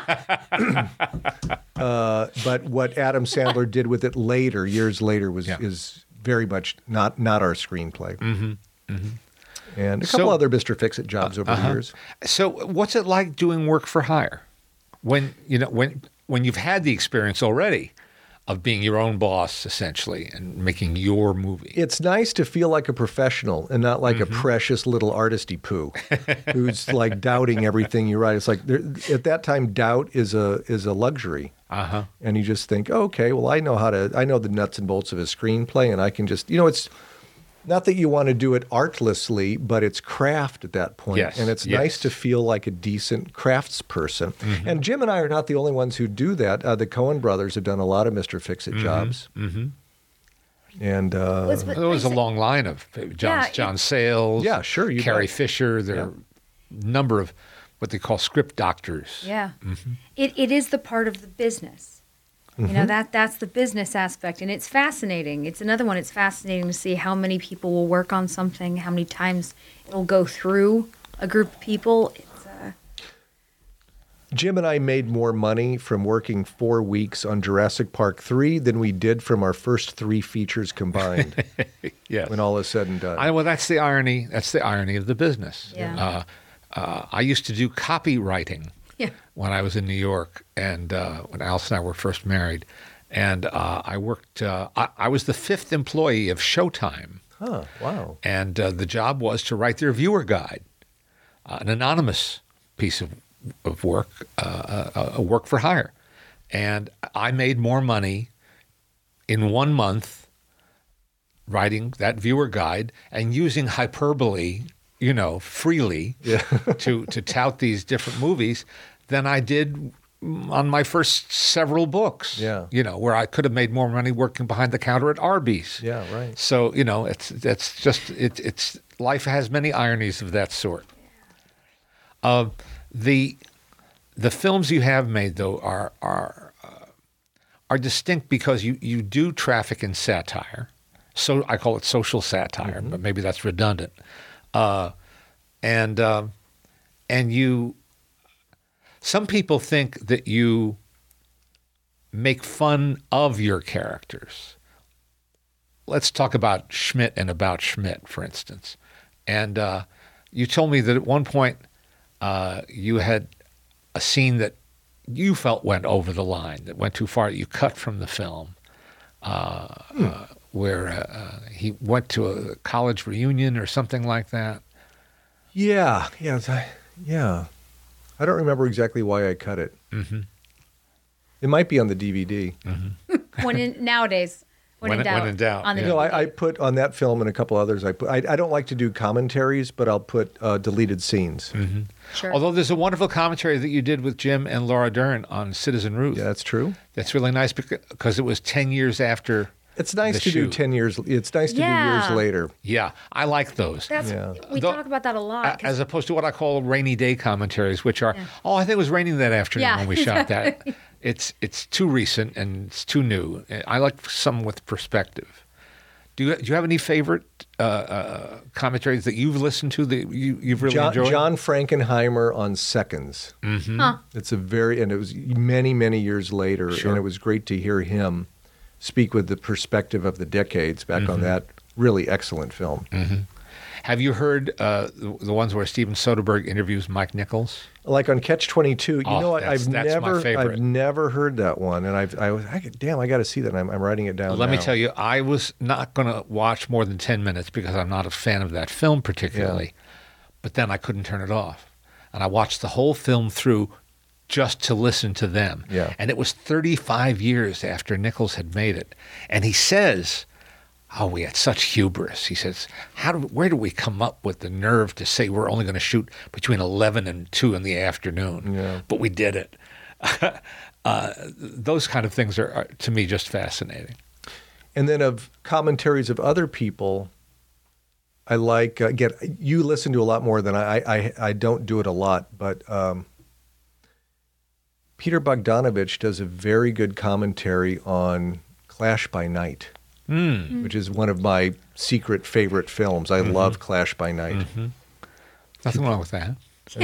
But what Adam Sandler did with it later, years later, is very much not our screenplay. and a couple other Mr. Fix-It jobs over the years. So what's it like doing work for hire? When you've had the experience already of being your own boss, essentially, and making your movie. It's nice to feel like a professional and not like a precious little artisty poo who's like doubting everything you write. It's like at that time, doubt is a luxury. And you just think, oh, okay, well, I know the nuts and bolts of a screenplay, and I can just, it's not that you want to do it artlessly, but it's craft at that point. Yes, and it's nice to feel like a decent craftsperson. And Jim and I are not the only ones who do that. The Coen brothers have done a lot of Mr. Fix-It jobs. And there was a long line of John Sayles. Yeah, sure. Carrie Fisher. There are a number of what they call script doctors. Yeah. It is the part of the business. That's the business aspect, and it's fascinating. It's another one. It's fascinating to see how many people will work on something, how many times it'll go through a group of people. Jim and I made more money from working 4 weeks on Jurassic Park 3 than we did from our first 3 features combined. Yes. When all is said and done. Well, that's the irony. That's the irony of the business. Yeah. I used to do copywriting. Yeah. When I was in New York, and when Alice and I were first married, and I worked. I was the 5th employee of Showtime. Oh, wow! And the job was to write their viewer guide, an anonymous piece of work, a work for hire, and I made more money in 1 month writing that viewer guide and using hyperbole, freely to tout these different movies than I did on my first several books. Yeah. Where I could have made more money working behind the counter at Arby's. Yeah, right. So, it's life has many ironies of that sort. The films you have made, though, are distinct because you do traffic in satire. So I call it social satire, but maybe that's redundant. And you, some people think that you make fun of your characters. Let's talk about Schmidt and About Schmidt, for instance. And you told me that at one point you had a scene that you felt went over the line, that went too far, that you cut from the film. Where he went to a college reunion or something like that. Yeah. I don't remember exactly why I cut it. It might be on the DVD. Nowadays, when in doubt. On the DVD. I put on that film and a couple others. I don't like to do commentaries, but I'll put deleted scenes. Sure. Although there's a wonderful commentary that you did with Jim and Laura Dern on Citizen Ruth. Yeah, that's true. That's really nice because it was 10 years after. It's nice to do 10 years. It's nice to do years later. Yeah, I like those. We talk about that a lot. As opposed to what I call rainy day commentaries, which are, I think it was raining that afternoon when we shot that. It's too recent and it's too new. I like some with perspective. Do you have any favorite commentaries that you've listened to that you've really enjoyed? John Frankenheimer on Seconds. It's and it was many, many years later, and it was great to hear him speak with the perspective of the decades back on that really excellent film. Have you heard the ones where Steven Soderbergh interviews Mike Nichols? Like on Catch-22, that's my favorite. I've never heard that one, and I got to see that. I'm writing it down. Let me tell you, I was not going to watch more than 10 minutes because I'm not a fan of that film particularly, but then I couldn't turn it off, and I watched the whole film through just to listen to them. Yeah. And it was 35 years after Nichols had made it. And he says, we had such hubris. He says, where do we come up with the nerve to say we're only going to shoot between 11 and 2 in the afternoon? Yeah. But we did it. Those kind of things are, to me, just fascinating. And then of commentaries of other people, I like, again, you listen to a lot more than I don't do it a lot, but Peter Bogdanovich does a very good commentary on Clash by Night, which is one of my secret favorite films. I love Clash by Night. Nothing wrong with that.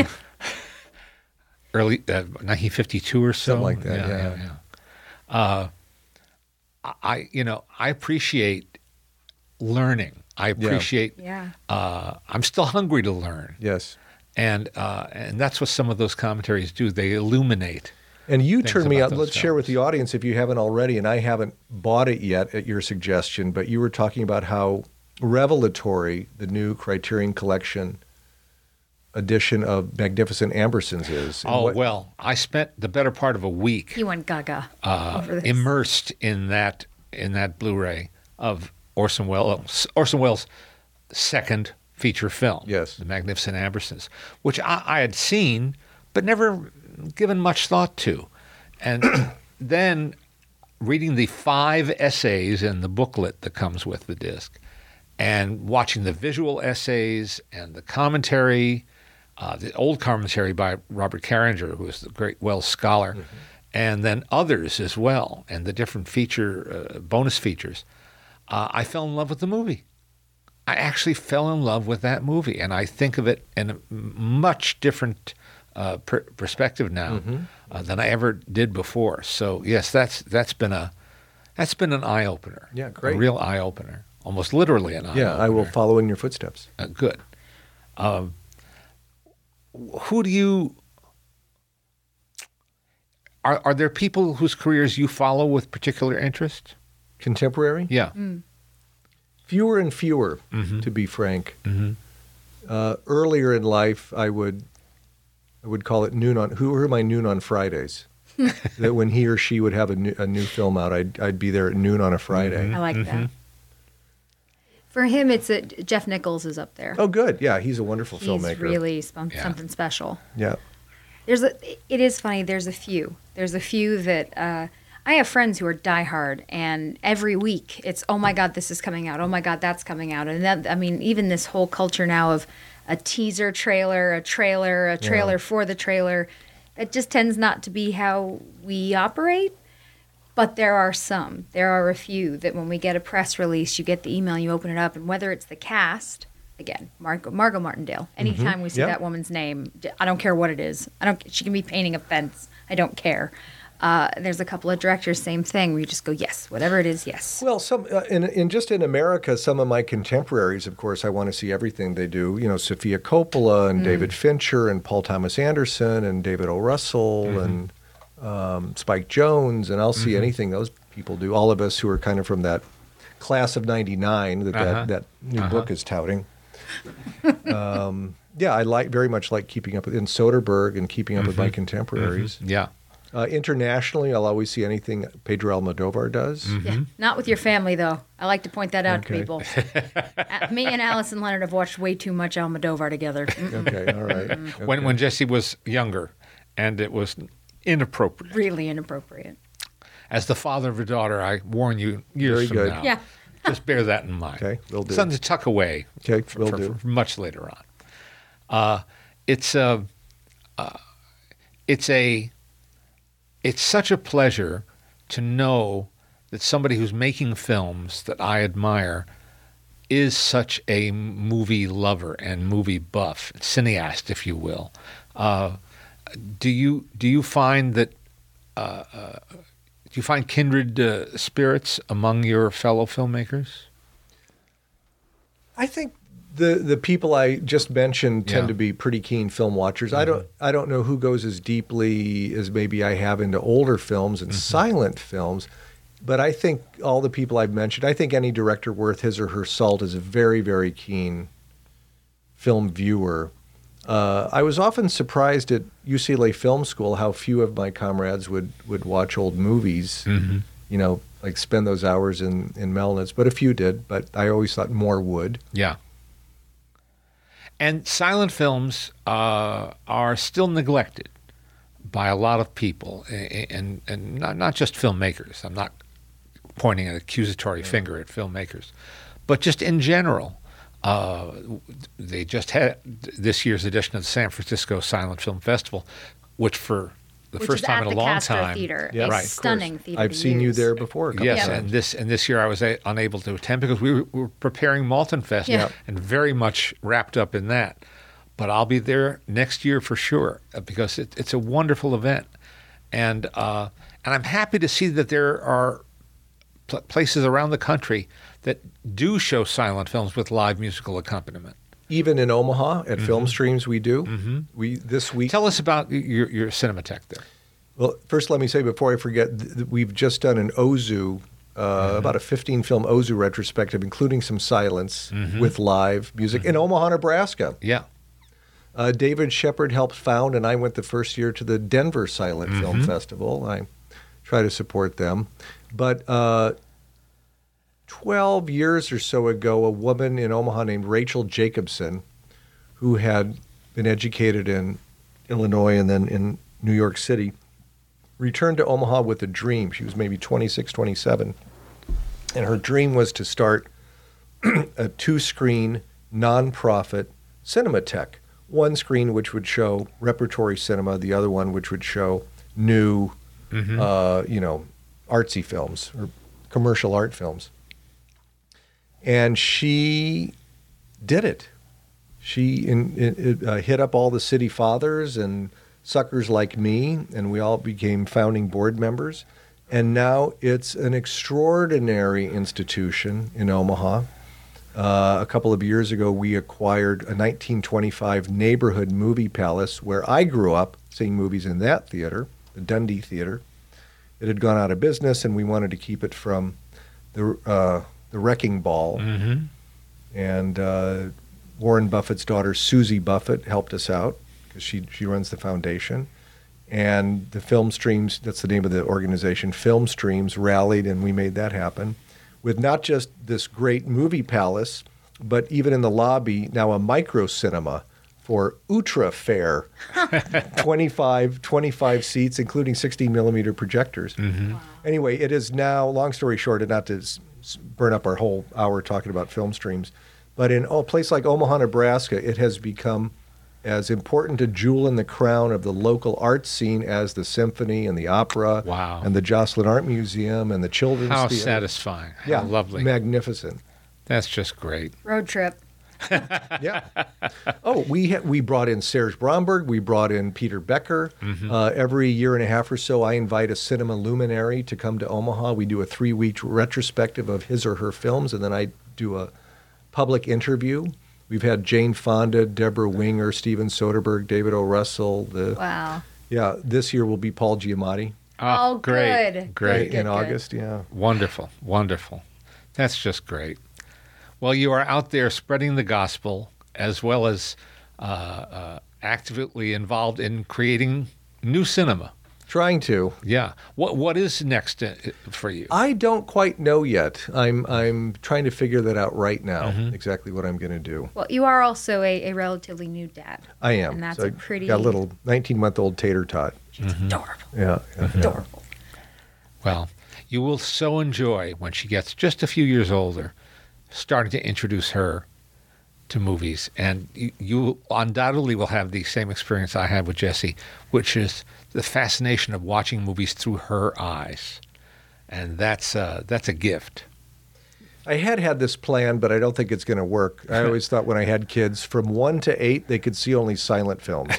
Early 1952 or so. Something like that, yeah. I appreciate learning I appreciate. Yeah. I'm still hungry to learn. Yes. And that's what some of those commentaries do. They illuminate. And you things turned me about on. those Let's share with films. the audience if you haven't already, and I haven't bought it yet at your suggestion, but you were talking about how revelatory the new Criterion Collection edition of Magnificent Ambersons is. And Oh, what- well, I spent the better part of a week He went gaga over this. immersed in that Blu-ray of Orson Welles' second feature film, Yes. The Magnificent Ambersons, which I had seen but never given much thought to. And then reading the 5 essays in the booklet that comes with the disc and watching the visual essays and the commentary, the old commentary by Robert Carringer, who was the great Wells scholar, and then others as well, and the different bonus features, I fell in love with the movie. I actually fell in love with that movie, and I think of it in a much different perspective now than I ever did before. So yes, that's been an eye opener. Yeah, great. A real eye opener, almost literally an eye opener. Yeah, I will follow in your footsteps. Good. Who do you? Are there people whose careers you follow with particular interest? Contemporary? Yeah. Fewer and fewer, to be frank. Earlier in life, I would call it noon on. Who are my noon on Fridays? That when he or she would have a new film out, I'd be there at noon on a Friday. I like that. For him, it's Jeff Nichols is up there. Oh, good. Yeah, he's a wonderful He's filmmaker. really something special. Yeah. It is funny. There's a few that I have friends who are diehard, and every week it's, oh my God, this is coming out. Oh my God, that's coming out. And that, I mean, even this whole culture now of a teaser trailer, a trailer for the trailer, that just tends not to be how we operate. But there are a few that when we get a press release, you get the email, you open it up, and whether it's the cast, again, Margot Martindale. Anytime we see Yeah. that woman's name, I don't care what it is. She can be painting a fence. I don't care. There's a couple of directors, same thing, where you just go, yes, whatever it is, yes. Well, some in America, some of my contemporaries, of course, I want to see everything they do. You know, Sofia Coppola and David Fincher and Paul Thomas Anderson and David O. Russell and Spike Jonze, and I'll see anything those people do. All of us who are kind of from that class of '99 that new book is touting. Yeah, I very much like keeping up with in Soderbergh and keeping up with my contemporaries. Yeah. Internationally, I'll always see anything Pedro Almodovar does. Yeah. Not with your family, though. I like to point that out Okay. to people. Me and Allison Leonard have watched way too much Almodovar together. Okay, all right. Okay. When Jesse was younger, and it was inappropriate. Really inappropriate. As the father of a daughter, I warn you years Very from good. now. Yeah. Just bear that in mind. Okay, will do. Something to tuck away. Okay, for, will for- do. for much later on. It's such a pleasure to know that somebody who's making films that I admire is such a movie lover and movie buff, cineast, if you will. Do you find that? Do you find kindred spirits among your fellow filmmakers? I think the people I just mentioned tend Yeah. to be pretty keen film watchers. I don't know who goes as deeply as maybe I have into older films and silent films, but I think all the people I've mentioned, I think any director worth his or her salt is a very, very keen film viewer. I was often surprised at UCLA Film School how few of my comrades would watch old movies, you know, like spend those hours in Melnitz, but a few did, but I always thought more would. Yeah. And silent films are still neglected by a lot of people, and not just filmmakers. I'm not pointing an accusatory finger at filmmakers, but just in general. They just had this year's edition of the San Francisco Silent Film Festival, which for the Which first is time at in a the long Castro time. Theater, Yeah, a right, of stunning course. theater. I've to seen you use. there before. A couple Yes, times. and this year I was unable to attend because we were preparing Malton Fest Yeah. and very much wrapped up in that. But I'll be there next year for sure because it's a wonderful event, and I'm happy to see that there are places around the country that do show silent films with live musical accompaniment. Even in Omaha at Film Streams, we do. We this week. Tell us about your Cinematheque there. Well, first, let me say before I forget, we've just done an Ozu, about a 15-film Ozu retrospective, including some silence with live music in Omaha, Nebraska. Yeah. David Shepard helped found, and I went the first year to the Denver Silent Film Festival. I try to support them. But 12 years or so ago, a woman in Omaha named Rachel Jacobson, who had been educated in Illinois and then in New York City, returned to Omaha with a dream. She was maybe 26, 27. And her dream was to start a 2-screen, nonprofit Cinematheque. One screen which would show repertory cinema, the other one which would show new, artsy films or commercial art films. And she did it. She hit up all the city fathers and suckers like me, and we all became founding board members. And now it's an extraordinary institution in Omaha. A couple of years ago, we acquired a 1925 neighborhood movie palace where I grew up seeing movies in that theater, the Dundee Theater. It had gone out of business, and we wanted to keep it from the Wrecking Ball. And Warren Buffett's daughter, Susie Buffett, helped us out because she runs the foundation. And the Film Streams, that's the name of the organization, Film Streams rallied, and we made that happen with not just this great movie palace, but even in the lobby, now a micro cinema for ultra fair, 25 seats, including 16-millimeter projectors. Wow. Anyway, it is now, long story short, and not to burn up our whole hour talking about Film Streams, but in a place like Omaha, Nebraska, it has become as important a jewel in the crown of the local art scene as the symphony and the opera and the Jocelyn Art Museum and the Children's Theater. How satisfying. How lovely. Magnificent. That's just great. Road trip. Yeah. Oh, we brought in Serge Bromberg. We brought in Peter Becker. Every year and a half or so, I invite a cinema luminary to come to Omaha. We do a 3-week retrospective of his or her films, and then I do a public interview. We've had Jane Fonda, Deborah Winger, Steven Soderbergh, David O. Russell. Wow. Yeah, this year will be Paul Giamatti. Oh, great. Good. In August, yeah. Wonderful. That's just great. Well, you are out there spreading the gospel as well as actively involved in creating new cinema. Trying to. Yeah. What is next for you? I don't quite know yet. I'm trying to figure that out right now, exactly what I'm going to do. Well, you are also a relatively new dad. I am. And that's so a pretty... got a little 19-month-old tater tot. She's adorable. Yeah. Adorable. Well, you will so enjoy when she gets just a few years older, starting to introduce her to movies. And you undoubtedly will have the same experience I had with Jessie, which is the fascination of watching movies through her eyes. And that's a gift. I had this plan, but I don't think it's going to work. I always thought when I had kids, from 1 to 8, they could see only silent films.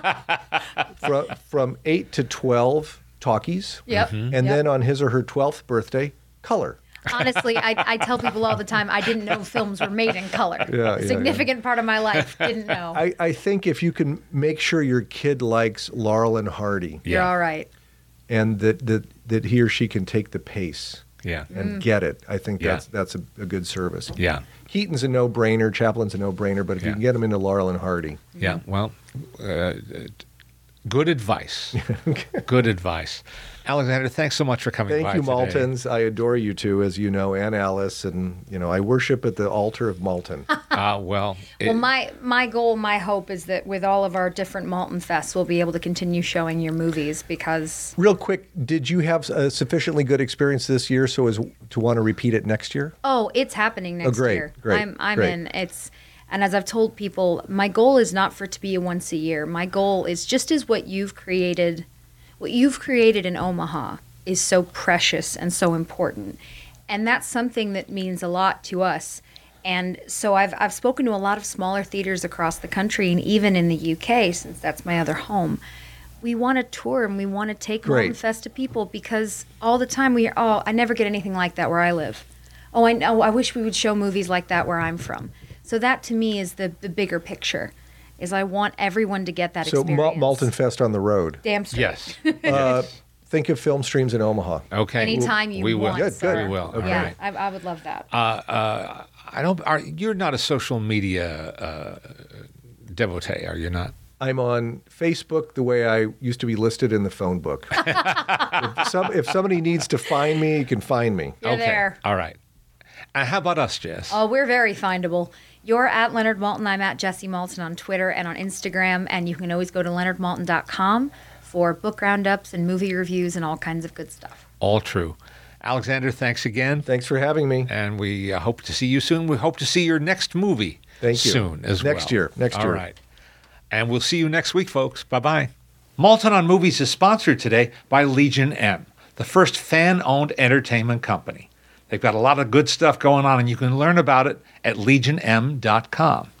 From 8 to 12, talkies. Yep. And then on his or her 12th birthday, color. Honestly, I tell people all the time, I didn't know films were made in color. A significant part of my life, didn't know. I think if you can make sure your kid likes Laurel and Hardy. You're all right. And that he or she can take the pace. And get it. I think that's a good service. Yeah. Keaton's a no-brainer. Chaplin's a no-brainer. But if you can get them into Laurel and Hardy. Yeah, well, good advice. Good advice. Alexander, thanks so much for coming by Thank you, today. Maltons. I adore you two, as you know, and Alice. And, I worship at the altar of Malton. Well, my goal, my hope is that with all of our different Malton Fests, we'll be able to continue showing your movies because... Real quick, did you have a sufficiently good experience this year so as to want to repeat it next year? Oh, it's happening next year. Great. I'm in. And as I've told people, my goal is not for it to be a once a year. My goal is just as what you've created in Omaha is so precious and so important. And that's something that means a lot to us. And so I've spoken to a lot of smaller theaters across the country and even in the UK, since that's my other home, we want to tour and we want to take Great. Malton Fest to people, because all the time I never get anything like that where I live. Oh, I know. I wish we would show movies like that where I'm from. So that to me is the bigger picture, is I want everyone to get that experience. So Malton Fest on the road. Damn straight. Yes. Think of Film Streams in Omaha. Okay. Anytime you we want. will. Good, good. We will. Okay. All Yeah, right. I would love that. You're not a social media devotee, are you not? I'm on Facebook the way I used to be listed in the phone book. If somebody needs to find me, you can find me. You're there. All right. And how about us, Jess? Oh, we're very findable. You're at Leonard Maltin. I'm at Jessie Maltin on Twitter and on Instagram. And you can always go to leonardmaltin.com for book roundups and movie reviews and all kinds of good stuff. All true. Alexander, thanks again. Thanks for having me. And we hope to see you soon. We hope to see your next movie Thank you. soon as well. Next year. All right. And we'll see you next week, folks. Bye-bye. Maltin on Movies is sponsored today by Legion M, the first fan-owned entertainment company. They've got a lot of good stuff going on, and you can learn about it at legionm.com.